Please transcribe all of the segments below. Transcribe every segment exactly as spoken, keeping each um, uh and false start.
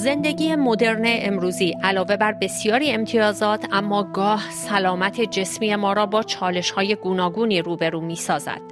زندگی مدرن امروزی علاوه بر بسیاری امتیازات اما گاه سلامت جسمی ما را با چالش‌های گوناگونی روبرو می‌سازد.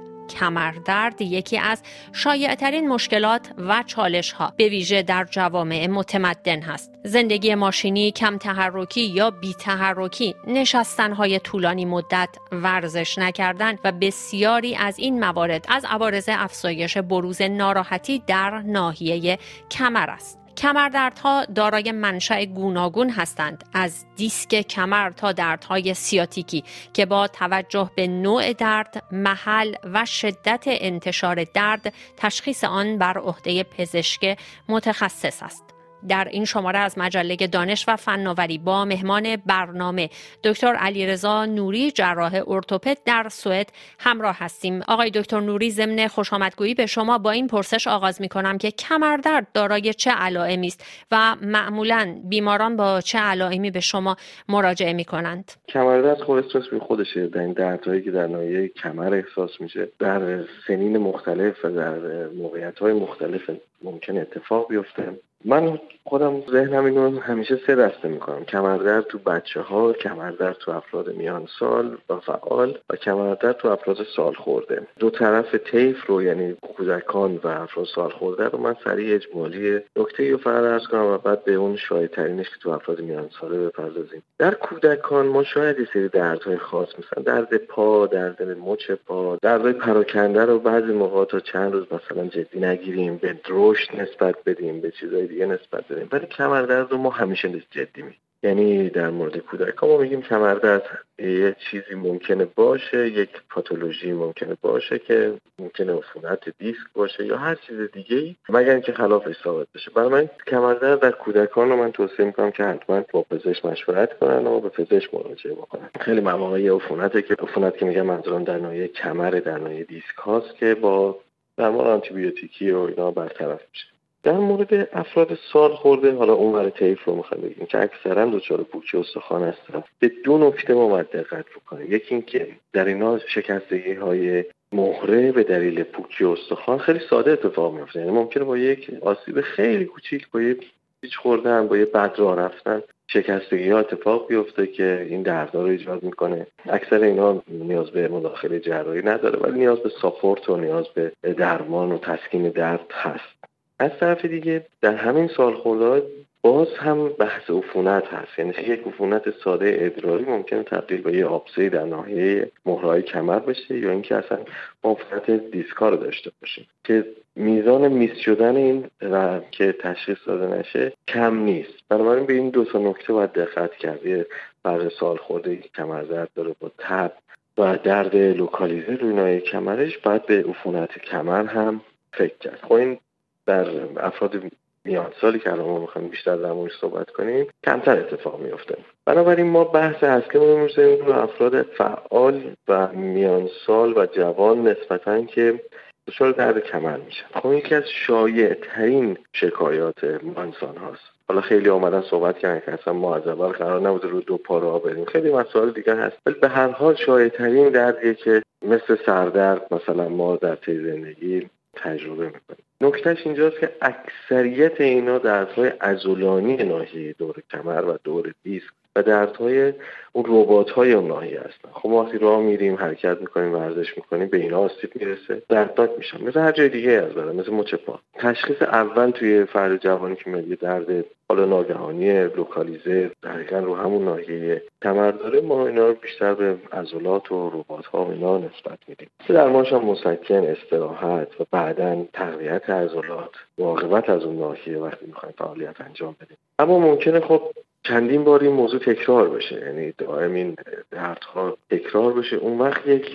کمردرد یکی از شایع‌ترین مشکلات و چالش‌ها به ویژه در جوامع متمدن هست. زندگی ماشینی، کم تحرکی یا بی تحرکی، نشستن‌های طولانی مدت، ورزش نکردن و بسیاری از این موارد از عوارض افزایش بروز ناراحتی در ناحیه کمر است. کمردردها دارای منشأ گوناگون هستند، از دیسک کمر تا دردهای سیاتیکی که با توجه به نوع درد، محل و شدت انتشار درد تشخیص آن بر عهده پزشک متخصص است. در این شماره از مجله دانش و فناوری با مهمان برنامه دکتر علیرضا نوری، جراح ارتوپد در سوئد همراه هستیم. آقای دکتر نوری، ضمن خوشامدگویی به شما با این پرسش آغاز می‌کنم که کمردرد دارای چه علائمی است و معمولاً بیماران با چه علائمی به شما مراجعه می‌کنند؟ کمردرد خود استرس به خودشه، در این دردهایی که در ناحیه کمر احساس میشه در سنین مختلف و در موقعیت‌های مختلف ممکن اتفاق بیفته. من خودم ذهنم اینو همیشه سه دسته میکنم: کمردرد تو بچه‌ها، کمردرد تو افراد میان سال و فعال و کمردرد تو افراد سال خورده. دو طرف طیف رو، یعنی کودکان و افراد سال خورده رو من سریع اجمالی نکته‌ای رو فقط عرض کنم و بعد به اون شایع‌ترینش که تو افراد میان ساله بپردازیم. در کودکان ما شاید یه سری دردهای خاص، مثلا درد پا، درد مچ پا، دردهای پراکنده رو بعضی موقع تا چند روز مثلا جدی نگیریم، به رشد نسبت بدیم، به چیزای دیگه نسبت بدیم، ولی کمردرد رو ما همیشه جدی میگیریم. یعنی در مورد کودکان ما میگیم کمردرد یه چیزی ممکنه باشه، یک پاتولوژی ممکنه باشه که ممکنه عفونت دیسک باشه یا هر چیز دیگه‌ای، مگر اینکه خلافش ثابت بشه. برای من کمردرد در کودکان رو من توصیه میکنم که حتما با پزشک مشورت کنن و با پزشک مراجعه بکنن. خیلی مواقع یه عفونته که عفونت که میگم منظورم در ناحیه کمر، در ناحیه دیسک هاست که با درمان آنتیبیوتیکی و اینا برطرف میشه. در مورد افراد سال خورده، حالا اون ور طیف رو میخوایم بگیم که اکثرا دچار پوکی استخوان هستن، به دو نکته ما باید دقت بکنیم. یکی این که در اینا شکستگی های مهره به دلیل پوکی استخوان خیلی ساده اتفاق میفته، یعنی ممکنه با یک آسیب خیلی کوچیک، با یک پیچ خوردن، با یک بد راه رفتن شکستگی ها اتفاق بیفته که این دردها رو ایجاد میکنه. اکثر اینا نیاز به مداخله جراحی نداره، ولی نیاز به ساپورت و نیاز به درمان و تسکین درد هست. از طرف دیگه در همین سال خورده باز هم بحث عفونت هست، یعنی یک عفونت ساده ادراری ممکنه تبدیل به یه آبسه‌ای در ناحیه مهره‌های کمر بشه یا اینکه اصلا عفونت دیسکا رو داشته باشه که میزان میس شدن این و که تشخیص داده نشه کم نیست. بنابراین به این دو تا نکته باید دقت کرد. یه فرد سال خورده که کمردرد داره با تب و درد لوکالیزه روی ناحیه کمرش، باید به عفونت کمر هم فکر کرد. خب این در افراد میان سالی که الان ما میخوایم بیشتر در موردش صحبت کنیم کمتر اتفاق میفته. بنابراین ما بحث هسکمون رو می‌ذاریم رو افراد فعال و میان سال و جوان نسبتاً که دچار درد کمر میشن. خب یکی از شایع ترین شکایات ما انسان هاست. حالا خیلی اومدن صحبت کردن که اصلا ما از اول قرار نبوده رو دو پا راه بریم، خیلی مسائل دیگه هست، ولی به هر حال شایع ترین دردیه که مثل سردرد مثلا ما در طی زندگی تجربه میکنیم. نکتهش اینجاست که اکثریت اینا دردهای عضلانی ناحیه دور کمر و دور دیسک و دردهای اون رباط‌های اون ناحیه هستن. خب ما وقتی راه میریم، حرکت میکنیم، ورزش میکنیم، به اینا آسیب میرسه، دردناک میشن، مثل هر جای دیگه از بدن، مثل مچ پا. تشخیص اول توی فرد جوانی که میگه درد حالا ناگهانی لوکالیزه دقیقاً رو همون ناحیه کمر داره، ما اینا رو بیشتر به عضلات و رباط‌ها و اینا نسبت میدیم. درمانش هم مسکن، استراحت و بعداً تقویت عضلات، مراقبت از اون ناحیه وقتی میخوایم فعالیت انجام بدیم. اما ممکنه خب چندین بار این موضوع تکرار بشه، یعنی دائم این دردها تکرار بشه. اون وقت یک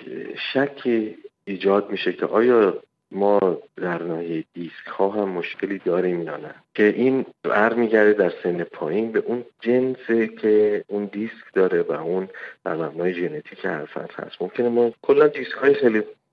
شکی ایجاد میشه که آیا ما در ناحیه دیسک ها هم مشکلی داریم یا نه، که این برمیگرده در سن پایین به اون جنسی که اون دیسک داره و اون در مبنای ژنتیک هر فرد هست. ممکنه ما کلا دیسک های خیلی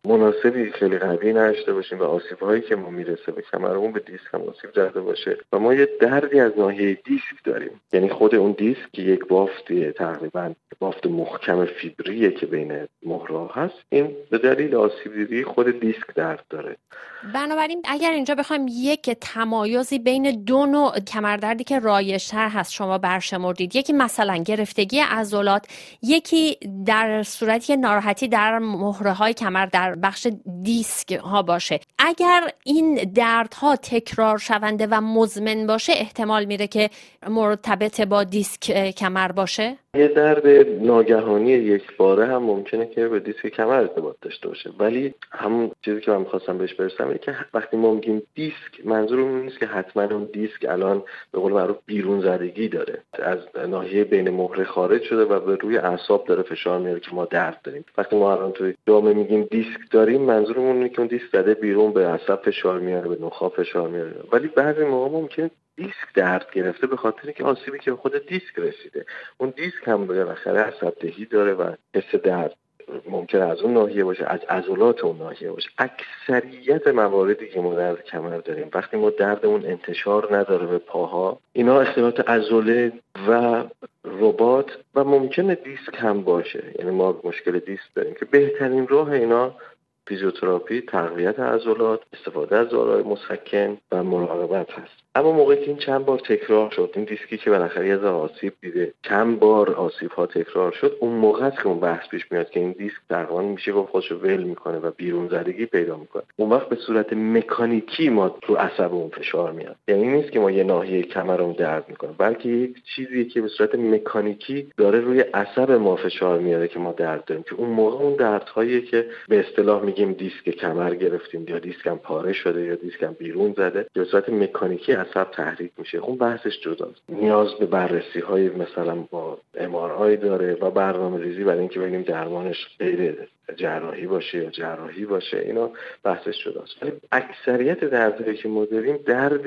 مناسبی خیلی قوی نداشته باشیم و آسیب‌هایی که ما میرسه به کمرمون به دیسک هم آسیب زده باشه و ما یه دردی از ناحیه دیسک داریم. یعنی خود اون دیسک که یک بافت تقریبا بافت محکم فیبریه که بین مهره‌ها هست، این به دلیل آسیب دیدگی خود دیسک درد داره. بنابراین اگر اینجا بخوایم یک تمایزی بین دو نوع کمردردی که رایج‌تر هست شما برشمردید، یکی مثلا گرفتگی عضلات، یکی در صورتی ناراحتی در مهره‌های کمر در بخش دیسک ها باشه، اگر این دردها تکرار شونده و مزمن باشه احتمال میره که مرتبط با دیسک کمر باشه؟ یه درد ناگهانی یک باره هم ممکنه که به دیسک کمر ارتباط داشته باشه، ولی همون چیزی که من می‌خواستم بهش برسم اینه که وقتی ما میگیم دیسک، منظورمون نیست که حتما اون دیسک الان به قول معروف بیرون زدگی داره، از ناحیه بین مهره خارج شده و به روی اعصاب داره فشار میاره که ما درد داریم. وقتی ما الان توی جامعه میگیم دیسک داریم، منظورمون اینه که اون دیسک زده بیرون، به عصب فشار میاره، به نخاع فشار میاره. ولی بعضی موقع ممکنه دیسک درد گرفته به خاطر که آسیبی که به خود دیسک رسیده. اون دیسک هم بالاخره عصب دهی داره و حس درد ممکنه از اون ناحیه باشه، از عضلات اون ناحیه باشه. اکثریت مواردی که ما درد کمر داریم وقتی ما دردمون انتشار نداره به پاها، اینا اختلالات عضله و رباط و ممکنه دیسک هم باشه. یعنی ما مشکل دیسک داریم که بهترین راه اینا فیزیوتراپی، تقویت عضلات، استفاده از داروهای مسکن و مراقبت هست. اما موقعی که این چند بار تکرار شد، این دیسکی که بالاخره یه ذره آسیب دیده، چند بار آسیب ها تکرار شد، اون موقع است که اون بحث پیش میاد که این دیسک تقریبا میشه با خودش ول میکنه و بیرون زدگی پیدا میکنه. اون وقت به صورت مکانیکی ما رو عصب اون فشار میاد. یعنی نیست که ما یه ناحیه کمرمون درد میکنه، بلکه یک چیزی که به صورت مکانیکی داره روی عصب ما فشار میاره که ما درد داریم، که اون موقع اون دردهایی که به اصطلاح میگیم دیسک کمر گرفتیم یا دیسکم پاره شده یا دیسکم بیرون زده، به صورت مکانیکی عصب تحریک میشه. اون بحثش جداست. نیاز به بررسی های مثلا با ام آر آی داره و برنامه‌ریزی برای اینکه ببینیم درمانش غیر جراحی باشه یا جراحی باشه، اینا بحثش جداست. ولی اکثریت دردهایی که ما داریم درد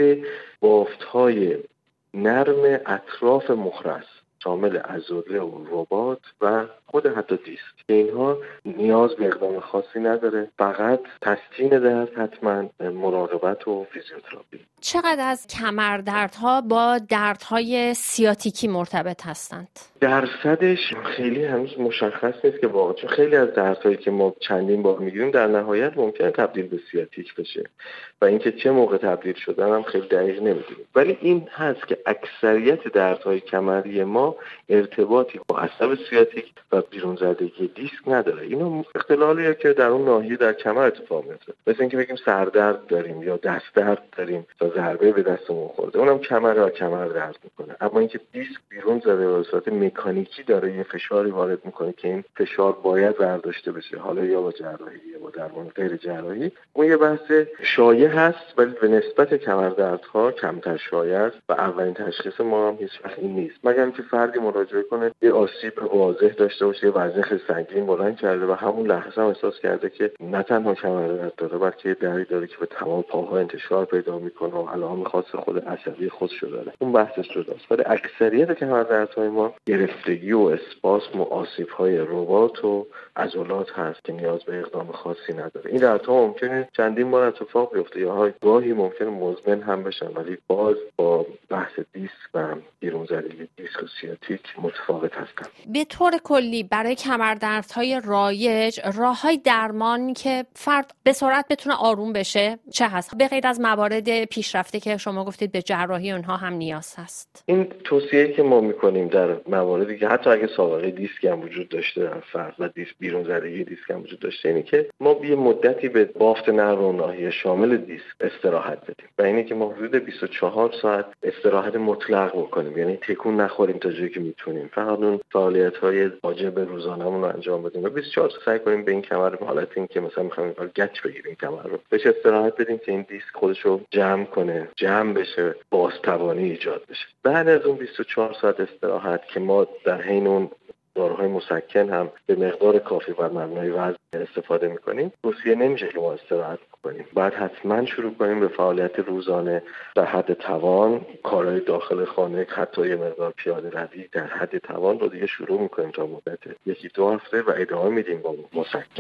بافت‌های نرم اطراف مهره است، شامل عضله و رباط و خود حتی دیسک. اینها نیاز به اقدام خاصی نداره، فقط تسکین درد، حتما مراقبت و فیزیوتراپی. چقدر از کمردردها با دردهای سیاتیکی مرتبط هستند؟ درصدش خیلی هنوز مشخص نیست که واقعا، چون خیلی از دردهایی که ما چندین بار میگیریم در نهایت ممکنه تبدیل به سیاتیک بشه و اینکه چه موقع تبدیل شدن هم خیلی دقیق نمیدونیم. ولی این هست که اکثریت دردهای کمری ما ارتباطی با عصب سیاتیک و بیرون زدگی دیسک نداره. اینا اختلالیه که در اون ناحیه در کمر اتفاق میفته. مثل اینکه بگیم سردرد داریم یا دست درد داریم تا ضربه به دستمون خورده، اونم کمر یا کمر درد میکنه. اما اینکه دیسک بیرون زده و به صورت مکانیکی داره یه فشاری وارد میکنه که این فشار باید برداشته بشه، حالا یا با جراحی یا با درمان غیر جراحی، اون یه بحث شایع هست ولی به نسبت کمردردها کمتر شایع است و اولین تشخیص ما هم هیچ وقت این نیست، مگر اینکه فردی مراجعه کنه یه آسیب واضح داشته باشه، وزن خیلی سنگین بلند کرده و همون لحظه هم احساس کرده که نه تنها کمردرد داره بلکه یه دردی داره که به تمام پاها انتشار پیدا میکنه و علائم خاص خود عصبی خودش داره. اون بحثش جداست. ولی اکثریت کمردردهای ما گرفتگی و اسپاسم و آسیب‌های رباط و عضلات هست که نیاز به اقدام خاصی نداره. این دردها ممکنه چندین بار اتفاق بیفته یا گاهی ممکنه مزمن هم بشن، ولی باز با بحث دیسک و بیرون زدگی دیسک و سیاتیک متفاوت هستن. به طور کلی برای کمردردهای رایج راههای درمان که فرد به سرعت بتونه آروم بشه چه هست؟ به غیر از موارد پیشرفته که شما گفتید به جراحی اونها هم نیاز هست. این توصیه‌ای که ما می‌کنیم در مواردی که حتی اگه سابقه دیسک هم وجود داشته در فرد و دیسک بیرون زدگی دیسک هم وجود داشته، اینه که ما یه مدتی به بافت نرم و ناحیه شامل دیسک استراحت بدیم و اینه که ما حدود بیست و چهار ساعت استراحت مطلق بکنیم، یعنی تکون نخوریم تا جایی که میتونیم، فقط اون فعالیت‌های واجب روزانه‌مون رو انجام بدیم و بیست و چهار ساعت سعی کنیم به این کمر حالت این که مثلا می‌خوایم گچ بگیریم کمر رو بهش استراحت بدیم که این دیسک خودش رو جمع کنه، جمع بشه، بازتوانی ایجاد بشه. بعد از اون بیست و چهار ساعت استراحت که ما در حین اون داروهای مسکن هم به مقدار کافی بر مبنای وزن استفاده می‌کنیم، توصیه نمیشه که ما استراحت کنیم. بعد حتما شروع کنیم به فعالیت روزانه در حد توان، کارهای داخل خانه، حتی یه مقدار پیاده روی در حد توان رو دیگه شروع می‌کنیم تا مدت یکی دو هفته و ادامه میدیم با مسکن.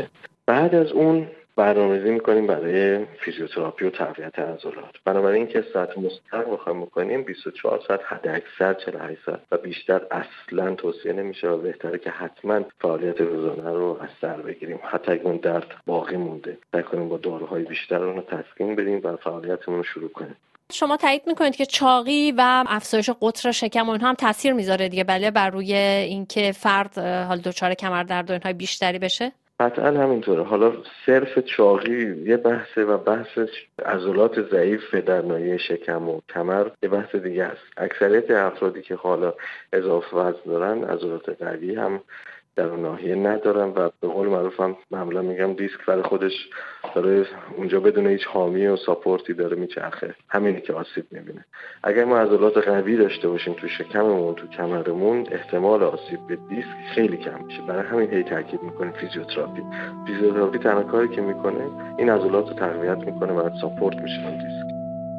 بعد از اون برنامه‌ریزی می‌کنیم برای فیزیوتراپی و تقویت عضلات. بنابراین که ساعت مستقیم بخوایم بکنیم بیست و چهار ساعت حداکثر چهل و هشت ساعت و بیشتر اصلاً توصیه نمیشه و بهتره که حتما فعالیت روزانه رو از سر بگیریم. حتی اگه اون درد باقی مونده سعی کنیم با داروهای بیشتر اون رو تسکین بدیم و فعالیتمون رو شروع کنیم. شما تایید میکنید که چاقی و افزایش قطر شکم و اینها هم تاثیر میذاره دیگه بله بر روی اینکه فرد حال دچار کمردرد و اینها بیشتری بشه؟ قطعا همینطوره. حالا صرف چاقی یه بحثه و بحث عضلات ضعیف در ناحیه شکم و کمر یه بحث دیگه است. اکثریت افرادی که حالا اضافه وزن دارن عضلات قوی هم در اون ناحیه ندارن و به قول معروف هم معمولا میگم دیسک برای خودش داره اونجا بدون هیچ حامی و ساپورتی داره میچرخه، همینه که آسیب میبینه. اگر ما عضلات قوی داشته باشیم تو شکممون تو کمرمون احتمال آسیب به دیسک خیلی کم میشه. برای همین هی تاکید میکنیم فیزیوتراپی. فیزیوتراپی تنها کاری که میکنه این عضلات رو تقویت میکنه و ساپورت میشه اون دیسک.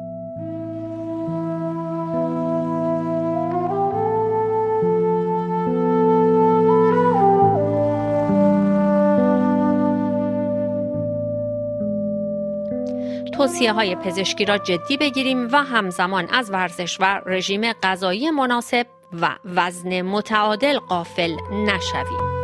توصیه های پزشکی را جدی بگیریم و همزمان از ورزش و رژیم غذایی مناسب و وزن متعادل غافل نشویم.